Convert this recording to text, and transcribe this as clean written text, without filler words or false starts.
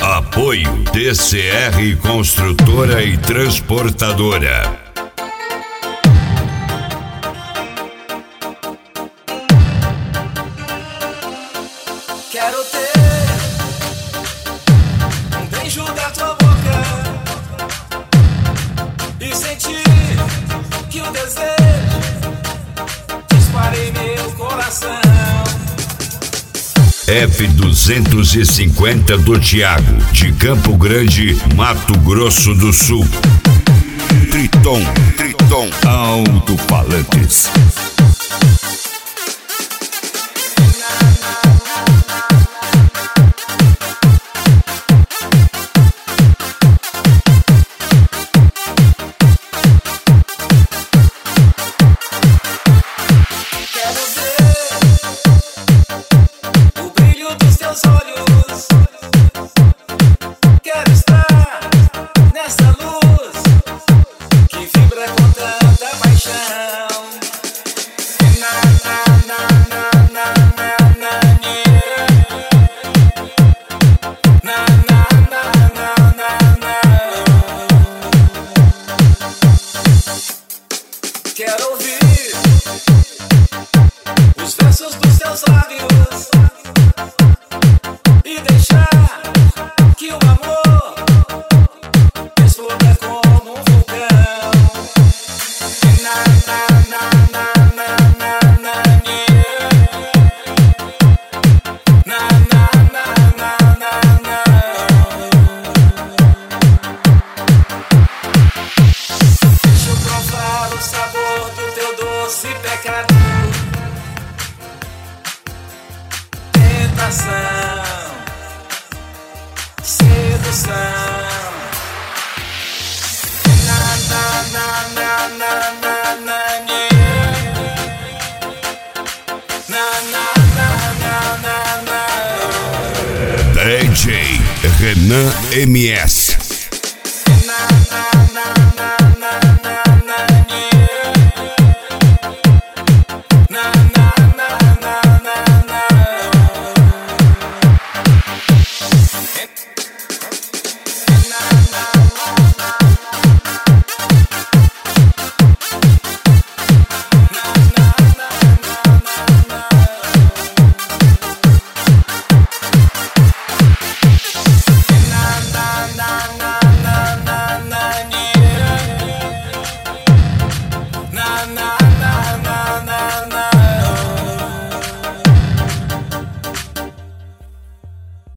Apoio DCR Construtora e Transportadora. Quero ter um beijo da tua boca e sentir que o desejo dispara em meu coração. F250 do Thiago, de Campo Grande, Mato Grosso do Sul. Triton Alto-Falantes. Teus olhos, quero estar nessa luz que vibra com tanta paixão. Na na na na na na na na na na na na. Quero ouvir os versos dos teus lábios e deixar que o amor exploda como um vulcão. Na na na na na na na na na na na na na. Deixa eu provar o sabor do teu doce pecado. Tentação, sedução. Na na na na na na na na na na na na. DJ Renan MS.